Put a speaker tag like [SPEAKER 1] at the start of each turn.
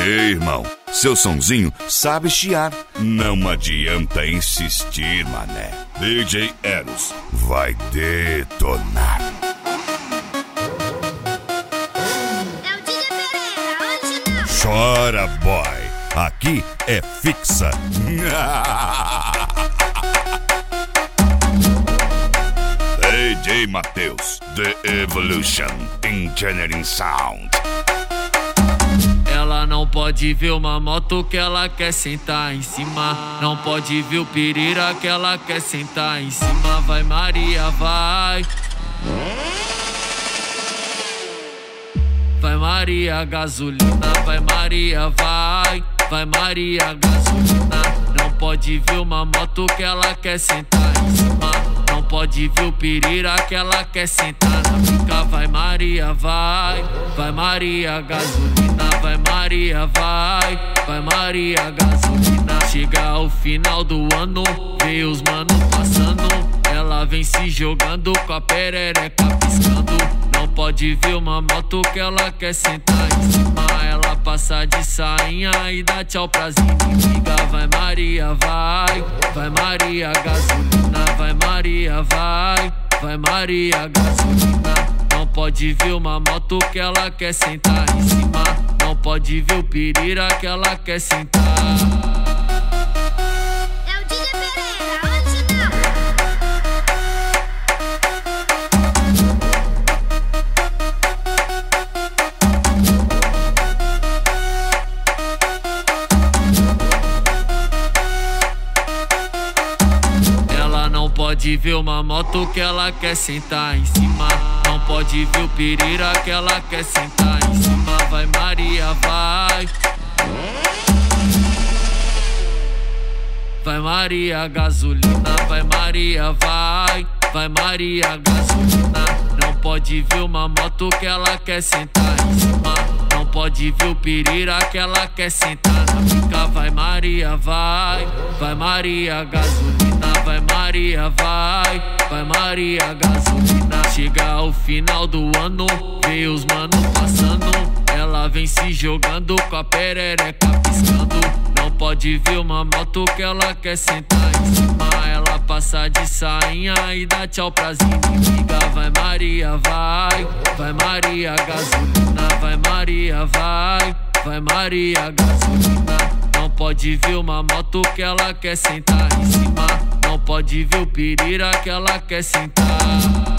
[SPEAKER 1] Ei, irmão, seu sonzinho sabe chiar. Não adianta insistir, mané. DJ Eros vai detonar.
[SPEAKER 2] É o DJ Pereira, onde não?
[SPEAKER 1] Chora, boy. Aqui é fixa. DJ Matheus, The Evolution Engineering Sound.
[SPEAKER 3] Ela não pode ver uma moto que ela quer sentar em cima. Não pode ver o pirira que ela quer sentar em cima. Vai Maria, vai. Vai Maria, gasolina. Vai Maria, vai. Vai Maria, gasolina. Não pode ver uma moto que ela quer sentar em cima. Não pode ver o pirira que ela quer sentar na pica. Vai Maria, vai. Vai Maria, gasolina. Vai Maria, vai. Vai Maria, gasolina. Chega o final do ano, vê os mano passando. Ela vem se jogando com a perereca piscando. Não pode ver uma moto que ela quer sentar em cima. Ela passa de sainha e dá tchau pras inimigas. Vai Maria, vai. Vai Maria, gasolina. Vai Maria, vai. Vai Maria, gasolina. Não pode ver uma moto que ela quer sentar em cima. Não pode ver o pirira que ela quer sentar.
[SPEAKER 2] É o DJ Pereira, onde não?
[SPEAKER 3] Ela não pode ver uma moto que ela quer sentar em cima. Não pode ver o pirira que ela quer sentar em cima. Vai Maria, vai. Vai Maria, gasolina. Vai Maria, vai. Vai Maria, gasolina. Não pode ver uma moto que ela quer sentar em cima. Não pode ver o pirira que ela quer sentar na pica. Vai Maria, vai. Vai Maria, gasolina. Vai Maria, vai. Vai Maria, gasolina. Chega o final do ano, vê os mano passando. Ela vem se jogando com a perereca piscando. Não pode ver uma moto que ela quer sentar em cima. Ela passa de sainha e dá tchau pras inimigas. Vai Maria, vai. Vai Maria, gasolina. Vai Maria, vai. Vai Maria, gasolina. Não pode ver uma moto que ela quer sentar em cima. Não pode ver o pirira que ela quer sentar.